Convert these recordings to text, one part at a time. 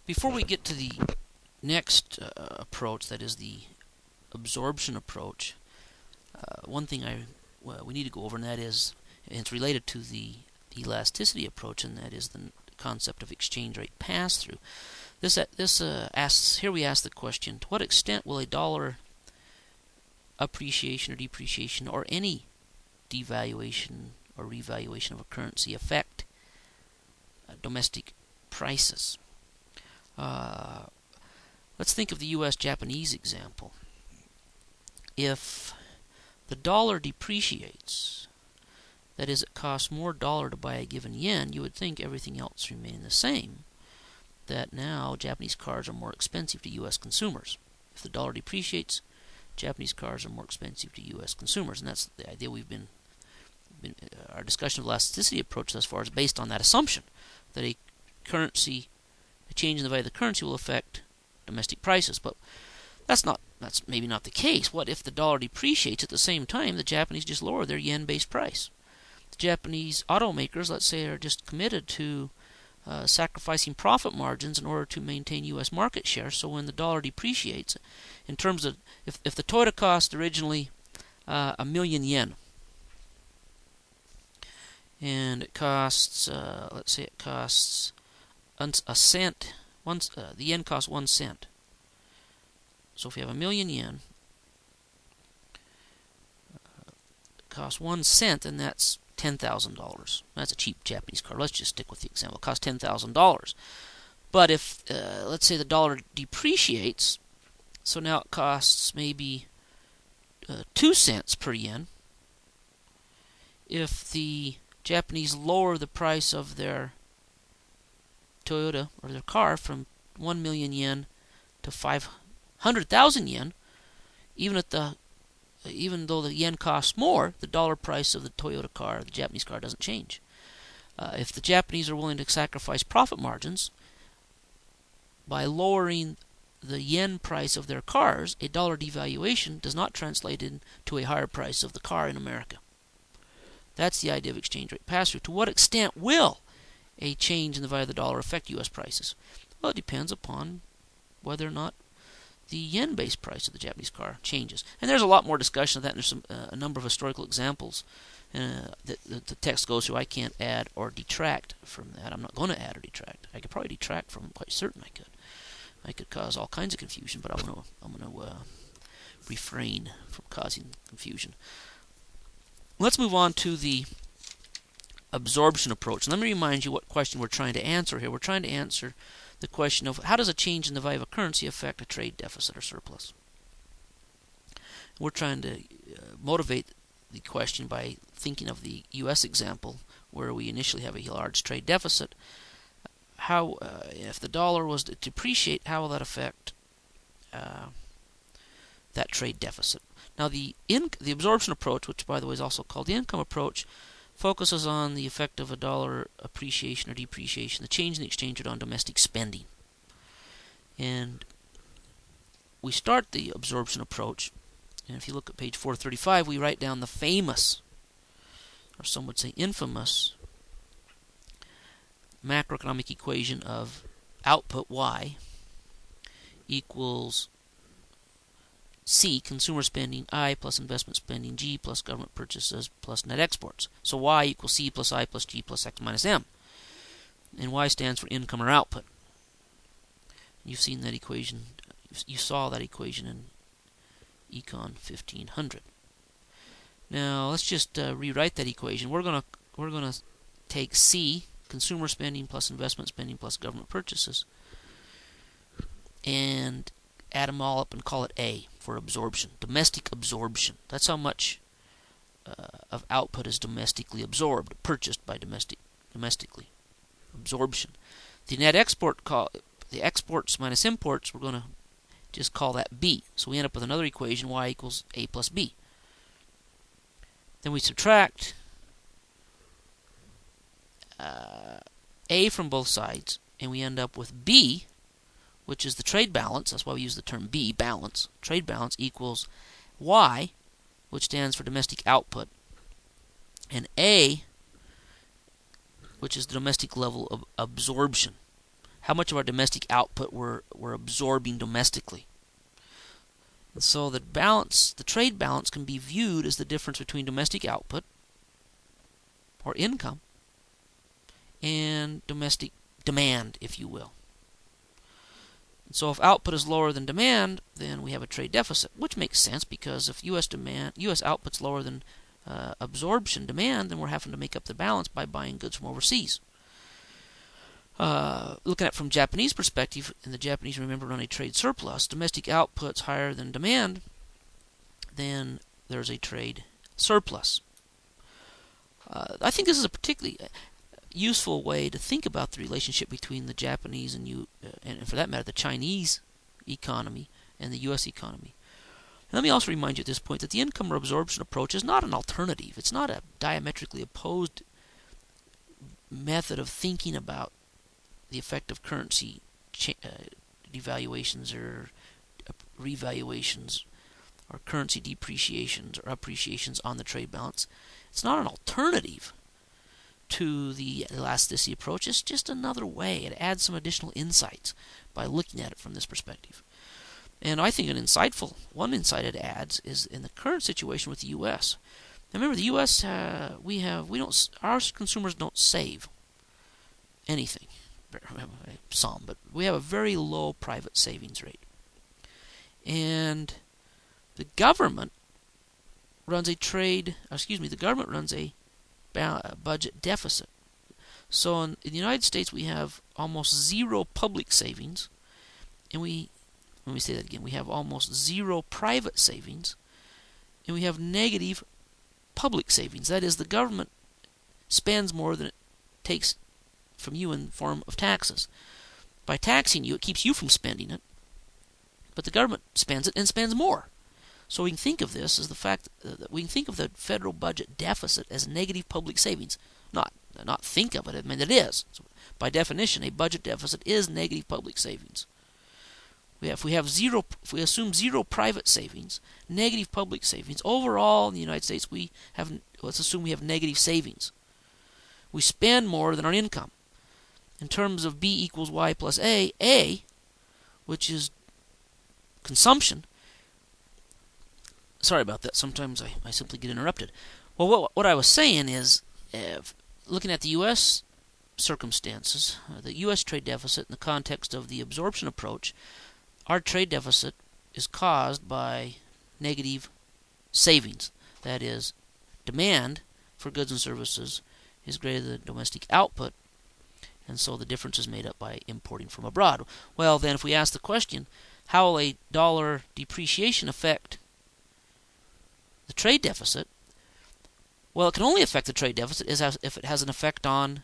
Before we get to the next approach, that is the absorption approach, one thing we need to go over, and that is, and it's related to the elasticity approach, and that is the concept of exchange rate pass-through. This asks, here we ask the question: to what extent will a dollar appreciation or depreciation, or any devaluation or revaluation of a currency, affect domestic prices? Let's think of the U.S.-Japanese example. If the dollar depreciates, that is, it costs more dollar to buy a given yen, you would think everything else remaining the same, that now Japanese cars are more expensive to U.S. consumers. If the dollar depreciates, Japanese cars are more expensive to U.S. consumers, and that's the idea we've been our discussion of elasticity approach thus far is based on that assumption, that a change in the value of the currency will affect domestic prices. But that's maybe not the case. What if the dollar depreciates at the same time the Japanese just lower their yen-based price? The Japanese automakers, let's say, are just committed to sacrificing profit margins in order to maintain U.S. market share. So when the dollar depreciates, in terms of if the Toyota cost originally a million yen, and it costs, let's say, it costs a cent. The yen costs 1 cent. So if you have a million yen, it costs 1 cent, and that's $10,000. That's a cheap Japanese car. Let's just stick with the example. It costs $10,000. But if, let's say, the dollar depreciates, so now it costs maybe 2 cents per yen. If the Japanese lower the price of their Toyota or their car from 1 million yen to 500,000 yen, even though the yen costs more, the dollar price of the Toyota car, the Japanese car, doesn't change. If the Japanese are willing to sacrifice profit margins by lowering the yen price of their cars, a dollar devaluation does not translate into a higher price of the car in America. That's the idea of exchange rate pass-through. To what extent will a change in the value of the dollar affect U.S. prices? Well, it depends upon whether or not the yen-based price of the Japanese car changes. And there's a lot more discussion of that, and there's a number of historical examples that the text goes through. I can't add or detract from that. I'm not going to add or detract. I could probably detract from it, quite certain I could. I could cause all kinds of confusion, but I'm going to refrain from causing confusion. Let's move on to the absorption approach. And let me remind you what question we're trying to answer here. We're trying to answer the question of how does a change in the value of a currency affect a trade deficit or surplus? We're trying to motivate the question by thinking of the U.S. example where we initially have a large trade deficit. How, if the dollar was to depreciate, how will that affect that trade deficit? Now, the absorption approach, which by the way is also called the income approach, focuses on the effect of a dollar appreciation or depreciation, the change in the exchange rate on domestic spending. And we start the absorption approach, and if you look at page 435, we write down the famous, or some would say infamous, macroeconomic equation of output Y equals C, consumer spending, I plus investment spending, G plus government purchases plus net exports. So Y equals C plus I plus G plus X minus M. And Y stands for income or output. You've seen that equation. You saw that equation in Econ 1500. Now let's just rewrite that equation. We're gonna take C, consumer spending plus investment spending plus government purchases, and add them all up and call it A for absorption, domestic absorption. That's how much of output is domestically absorbed, purchased by domestically. Absorption. The net export, the exports minus imports, we're going to just call that B. So we end up with another equation, Y equals A plus B. Then we subtract A from both sides, and we end up with B, which is the trade balance. That's why we use the term B, balance. Trade balance equals Y, which stands for domestic output, and A, which is the domestic level of absorption. how much of our domestic output we're absorbing domestically. And so the trade balance can be viewed as the difference between domestic output or income and domestic demand, if you will. And so if output is lower than demand, then we have a trade deficit, which makes sense because if U.S. output's lower than absorption demand, then we're having to make up the balance by buying goods from overseas. Looking at it from Japanese perspective, and the Japanese, remember, run a trade surplus. Domestic output's higher than demand, then there's a trade surplus. I think this is a particularly useful way to think about the relationship between the Japanese and for that matter, the Chinese economy and the U.S. economy. Let me also remind you at this point that the income or absorption approach is not an alternative. It's not a diametrically opposed method of thinking about the effect of currency devaluations or revaluations or currency depreciations or appreciations on the trade balance. It's not an alternative to the elasticity approach. It's just another way. It adds some additional insights by looking at it from this perspective. And I think one insight it adds is in the current situation with the U.S. Now remember, the U.S. Our consumers don't save anything, some, but we have a very low private savings rate, and the government runs a budget deficit. So in the United States, we have almost zero public savings, and let me say that again, we have almost zero private savings, and we have negative public savings. That is, the government spends more than it takes from you in the form of taxes. By taxing you, it keeps you from spending it, but the government spends it and spends more. So we can think of this as the fact that we can think of the federal budget deficit as negative public savings. Not think of it. I mean, it is. So by definition, a budget deficit is negative public savings. If we assume zero private savings, negative public savings, overall in the United States let's assume we have negative savings. We spend more than our income. In terms of B equals Y plus A, which is consumption. Sorry about that. Sometimes I simply get interrupted. Well, what I was saying is, looking at the U.S. circumstances, the U.S. trade deficit in the context of the absorption approach, our trade deficit is caused by negative savings. That is, demand for goods and services is greater than domestic output, and so the difference is made up by importing from abroad. Well, then, if we ask the question, how will a dollar depreciation affect the trade deficit? Well, it can only affect the trade deficit if it has some effect on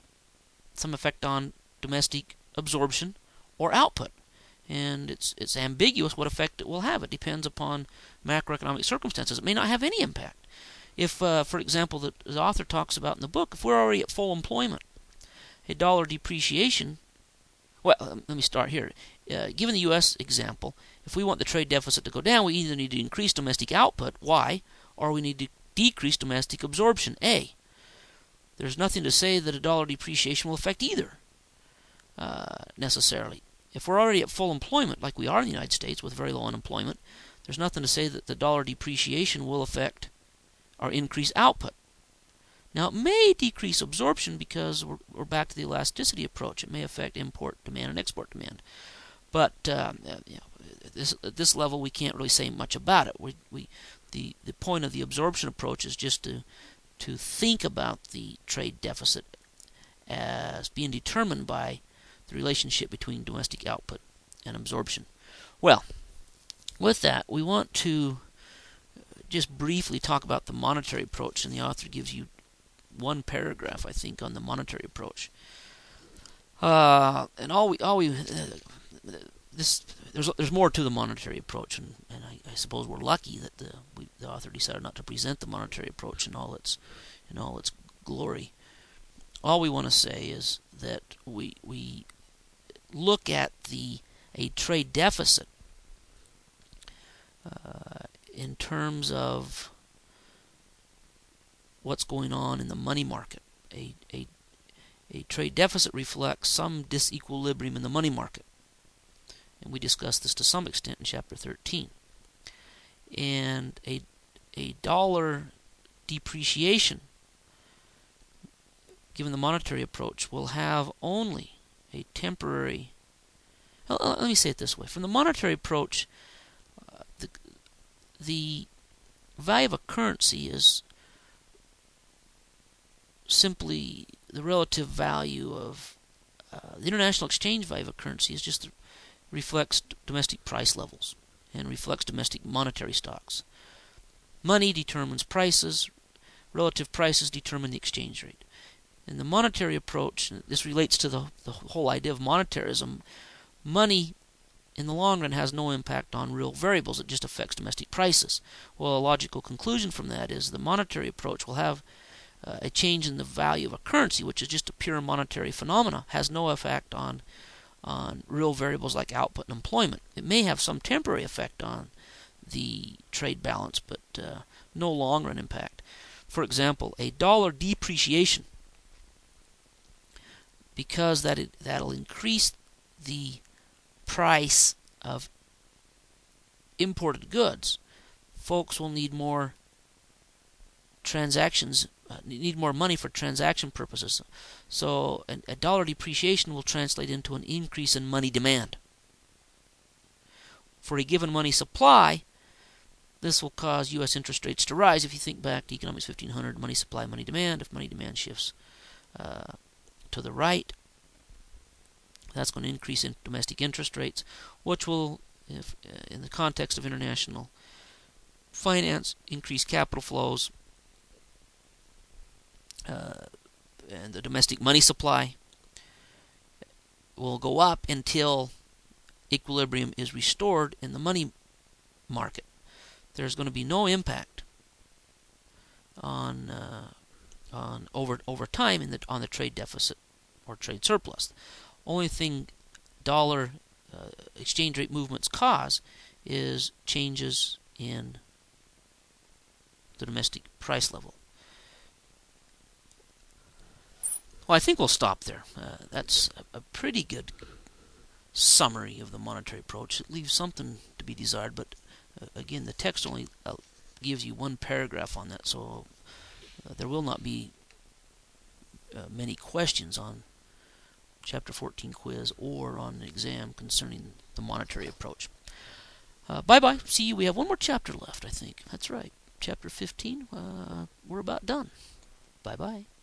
domestic absorption or output. And it's ambiguous what effect it will have. It depends upon macroeconomic circumstances. It may not have any impact. If, for example, the author talks about in the book, if we're already at full employment, a dollar depreciation, well, let me start here. Given the U.S. example, if we want the trade deficit to go down, we either need to increase domestic output, Y, or we need to decrease domestic absorption, A. There's nothing to say that a dollar depreciation will affect either, necessarily. If we're already at full employment, like we are in the United States with very low unemployment, there's nothing to say that the dollar depreciation will affect or increase output. Now, it may decrease absorption because we're back to the elasticity approach. It may affect import demand and export demand. But at this level, we can't really say much about it. The point of the absorption approach is just to think about the trade deficit as being determined by the relationship between domestic output and absorption. Well, with that, we want to just briefly talk about the monetary approach, and the author gives you one paragraph, I think, on the monetary approach. And there's more to the monetary approach, and I suppose we're lucky that the author decided not to present the monetary approach in all its glory. All we want to say is that we look at a trade deficit in terms of what's going on in the money market. A trade deficit reflects some disequilibrium in the money market. And we discussed this to some extent in Chapter 13. And a dollar depreciation, given the monetary approach, will have only a temporary... Let me say it this way. From the monetary approach, the value of a currency is simply the relative value of the international exchange value of a currency is just reflects domestic price levels and reflects domestic monetary stocks. Money determines prices. Relative prices determine the exchange rate. In the monetary approach, this relates to the whole idea of monetarism. Money, in the long run, has no impact on real variables. It just affects domestic prices. Well, a logical conclusion from that is the monetary approach will have a change in the value of a currency, which is just a pure monetary phenomena, has no effect on real variables like output and employment. It may have some temporary effect on the trade balance, but no long-run impact. For example, a dollar depreciation, because that'll increase the price of imported goods, folks will need more transactions, need more money for transaction purposes. So a dollar depreciation will translate into an increase in money demand. For a given money supply, this will cause U.S. interest rates to rise. If you think back to Economics 1500, money supply, money demand, if money demand shifts to the right, that's going to increase in domestic interest rates, which will, if, in the context of international finance, increase capital flows, and the domestic money supply will go up until equilibrium is restored in the money market. There's going to be no impact on over time on the trade deficit or trade surplus. Only thing dollar exchange rate movements cause is changes in the domestic price level. Well, I think we'll stop there. That's a pretty good summary of the monetary approach. It leaves something to be desired, but again, the text only gives you one paragraph on that, so there will not be many questions on Chapter 14 quiz or on an exam concerning the monetary approach. Bye-bye. See you. We have one more chapter left, I think. That's right. Chapter 15. We're about done. Bye-bye.